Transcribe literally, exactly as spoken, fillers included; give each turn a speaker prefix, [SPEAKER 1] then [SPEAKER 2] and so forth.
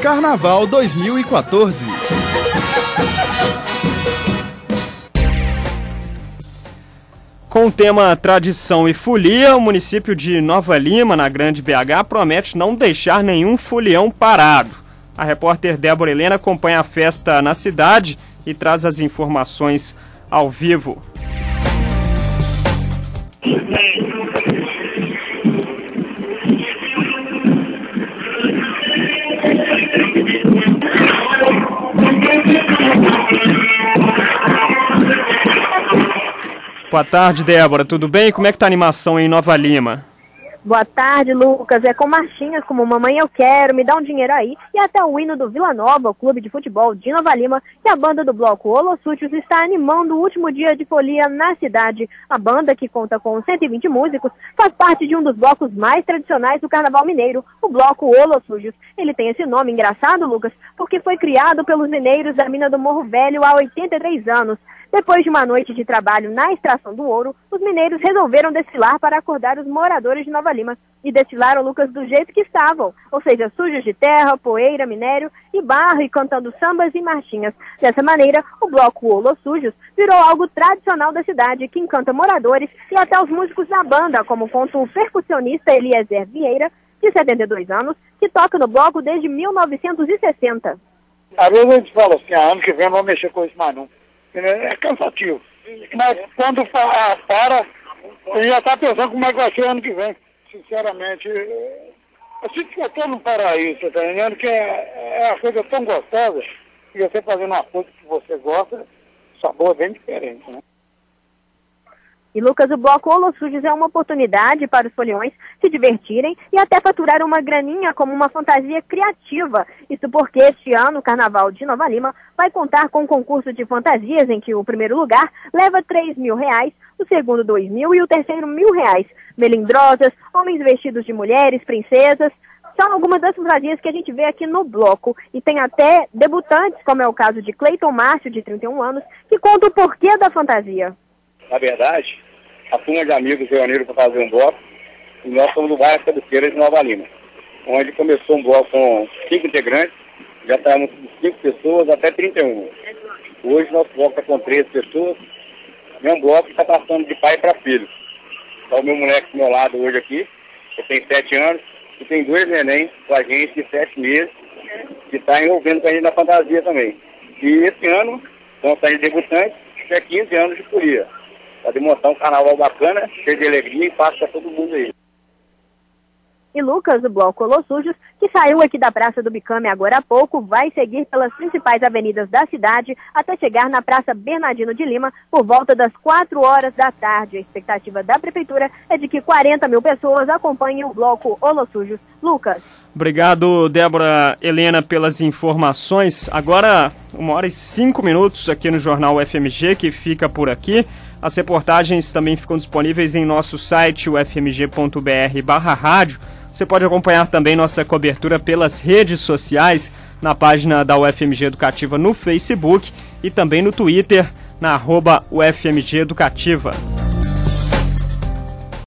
[SPEAKER 1] Carnaval dois mil e quatorze.
[SPEAKER 2] Com o tema Tradição e Folia, o município de Nova Lima, na Grande B H, promete não deixar nenhum folião parado. A repórter Débora Helena acompanha a festa na cidade e traz as informações ao vivo. Boa tarde, Débora. Tudo bem? Como é que tá a animação em Nova Lima?
[SPEAKER 3] Boa tarde, Lucas. É com marchinhas como Mamãe Eu Quero, Me Dá um Dinheiro Aí, e até o hino do Vila Nova, o clube de futebol de Nova Lima, que a banda do bloco Holossútios está animando o último dia de folia na cidade. A banda, que conta com cento e vinte músicos, faz parte de um dos blocos mais tradicionais do Carnaval Mineiro, o bloco Holossútios. Ele tem esse nome engraçado, Lucas, porque foi criado pelos mineiros da mina do Morro Velho há oitenta e três anos. Depois de uma noite de trabalho na extração do ouro, os mineiros resolveram desfilar para acordar os moradores de Nova Lima. E desfilaram, Lucas, do jeito que estavam, ou seja, sujos de terra, poeira, minério e barro, e cantando sambas e marchinhas. Dessa maneira, o bloco Holossútios virou algo tradicional da cidade, que encanta moradores e até os músicos da banda, como conta o percussionista Eliezer Vieira, de setenta e dois anos, que toca no bloco desde mil novecentos e sessenta.
[SPEAKER 4] Às vezes a gente fala assim, ah, ano que vem não vou mexer com isso mais não. É cansativo. Mas quando para, a gente já está pensando como é que vai ser ano que vem. Sinceramente, eu sinto que eu estou num paraíso, tá entendendo? Que é, é uma coisa tão gostosa, e você fazendo uma coisa que você gosta, o sabor é bem diferente, né?
[SPEAKER 3] E, Lucas, o bloco Holossútios é uma oportunidade para os foliões se divertirem e até faturar uma graninha como uma fantasia criativa. Isso porque este ano o Carnaval de Nova Lima vai contar com um concurso de fantasias em que o primeiro lugar leva três mil reais, o segundo dois mil e o terceiro mil reais. Melindrosas, homens vestidos de mulheres, princesas, são algumas das fantasias que a gente vê aqui no bloco. E tem até debutantes, como é o caso de Cleiton Márcio, de trinta e um anos, que conta o porquê da fantasia.
[SPEAKER 5] Na verdade, a turma de amigos reuniram para fazer um bloco, e nós somos do bairro Cabeceira de Nova Lima, onde começou um bloco com cinco integrantes, já estamos com cinco pessoas até trinta e um. Hoje nosso bloco está com treze pessoas, e é um bloco que está passando de pai para filho. Está o meu moleque do meu lado hoje aqui, que tem sete anos, e tem dois neném com a gente de sete meses, que está envolvendo com a gente na fantasia também. E esse ano, vão sair debutantes, que é quinze anos de folia, para demonstrar um carnaval bacana, cheio de alegria e paz para todo mundo aí.
[SPEAKER 3] E, Lucas, o bloco Holossútios, que saiu aqui da Praça do Bicame agora há pouco, vai seguir pelas principais avenidas da cidade até chegar na Praça Bernardino de Lima por volta das quatro horas da tarde. A expectativa da Prefeitura é de que quarenta mil pessoas acompanhem o bloco Holossútios. Lucas.
[SPEAKER 2] Obrigado, Débora Helena, pelas informações. Agora, uma hora e cinco minutos aqui no Jornal U F M G, que fica por aqui. As reportagens também ficam disponíveis em nosso site, u f m g ponto b r barra rádio. Você pode acompanhar também nossa cobertura pelas redes sociais, na página da U F M G Educativa no Facebook e também no Twitter, na arroba U F M G Educativa.